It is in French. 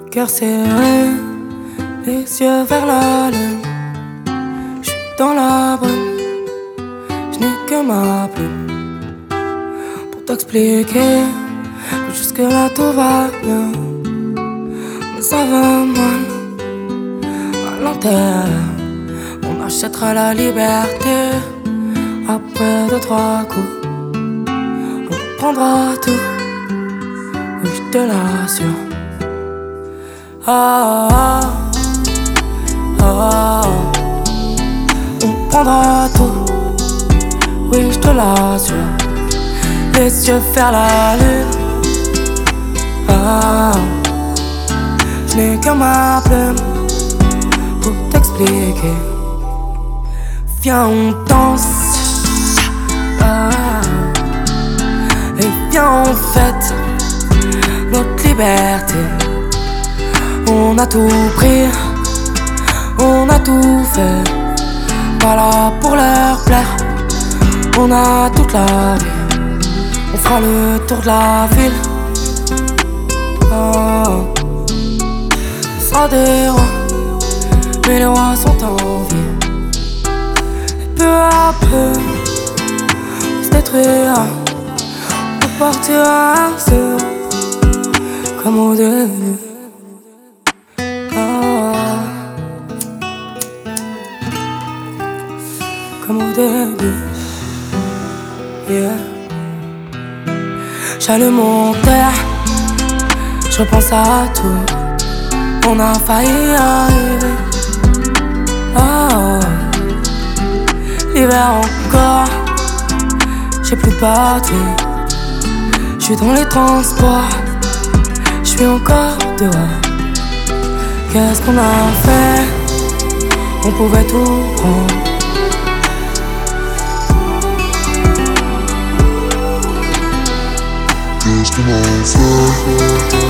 Cœur serré, les yeux vers la lune. J'suis dans la brume, j'n'ai que ma plume pour t'expliquer que jusque là tout va bien. Mais ça va mal à l'intérieur. On achètera la liberté après 2-3 coups. On prendra tout, oui je te l'assure. Ah, ah, ah, on prendra tout, oui je te l'assure. Les yeux vers la lune. Ah, je n'ai que ma plume pour t'expliquer. Viens on danse, ah, et viens on fête notre liberté. On a tout pris, on a tout fait, pas là pour leur plaire. On a toute la vie, on fera le tour de la ville. Oh. On sera des rois, mais les rois sont en vie. Et peu à peu, on se détruira, on partira seul, comme au début. Comme au début, yeah. J'allume mon terre, je repense à tout. On a failli arriver. Oh, l'hiver encore, j'ai plus de batterie. J'suis dans les transports, j'suis encore dehors. Qu'est-ce qu'on a fait? On pouvait tout prendre. Qu'est-ce qu'on a fait?